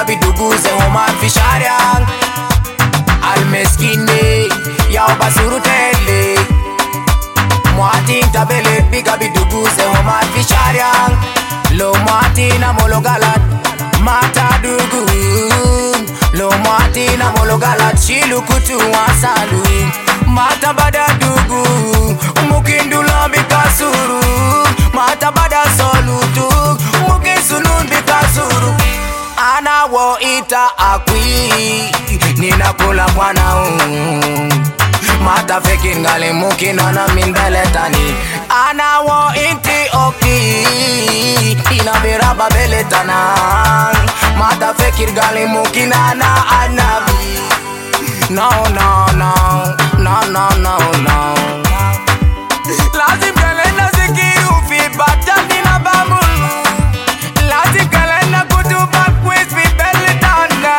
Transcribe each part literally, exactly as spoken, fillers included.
bidugu ze homan fishariang al meskine ya basuru tele Muatin tabele biga bidugu ze homan fishariang lo muatina mologalat mata dugu lo muatina mologalat shilu kutu wasalu mata bada dugu mukindula bikasuru mata bada solutu mukisunun bikasuru ana wo ita akwi ninakula bwana mata fekin gale mukina na mindaletani ana wo inti oki ina beraba beletana mata fekir gale mukina na anabi no no no no no no no lazim kalenda zikiru fi batani na bamulu lazim kalenda kutuba quiz fi beletana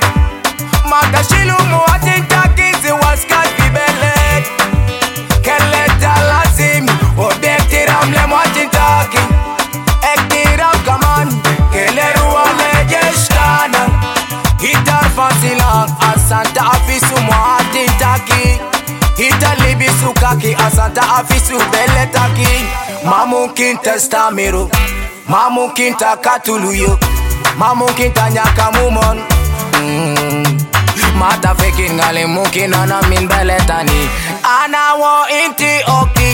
mata shilu muatin takizi waskat fi belet keleta lazim obektiram le muatin taki ektiram kaman keleru wale jeshtana hitar fasila asanta afisu muatin taki Hita libisu kaki asanta afisu beletaki Mamukin testamiru Mamukin takatuluyo Mamukin tanyaka mumon mm. Mata fekin gale mukin ana min beletani Ana wo inti oki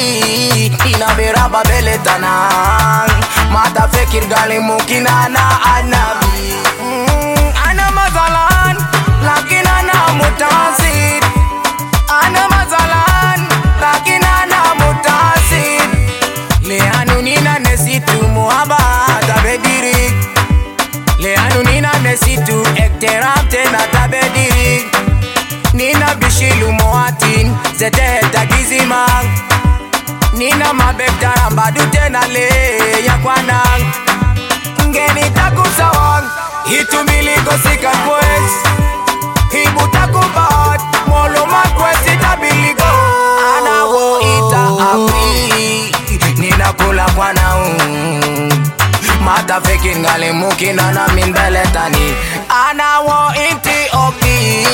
Ina beraba beletana Mata fekir gale mukin ana anabi mm. Ana mazalan Lakin ana mutasid Ana mazalan, lakin ana mutasid Leanu nina nesitu muhaba tabedirik Leanu nina nesitu ekteram tena tabedirik Nina bishilu muatin zete tagizimang Nina mabektaram badu tena le yakwanang Ngeni takusawang Hitu miliko sika kwez Hibu takubat Molo makwezi tabiligo Ana wo ita akwi Nina kula kwana un Mata fekin gale mukina na min beletani Ana wo inti oki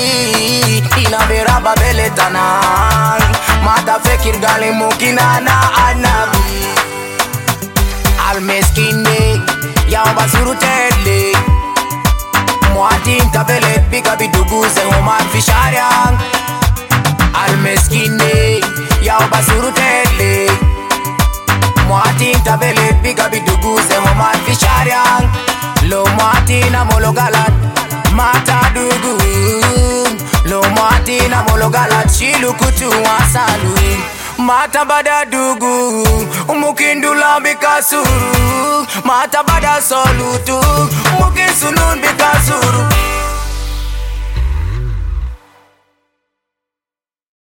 Ina beraba beletana Mata fekir gale mukina na anabi Al meskine Ya basuru tele Muatin tabele biga bidugu ze homan fishariang Al meskine ya basuru tele Muatin tabele biga bidugu ze homan fishariang Lo muatina mologalat mata dugu Lo muatina mologalat shilu kutu wasalu Mata bada dugu Mukindula bikasuru Mata bada solutu Mukisunun bikasuru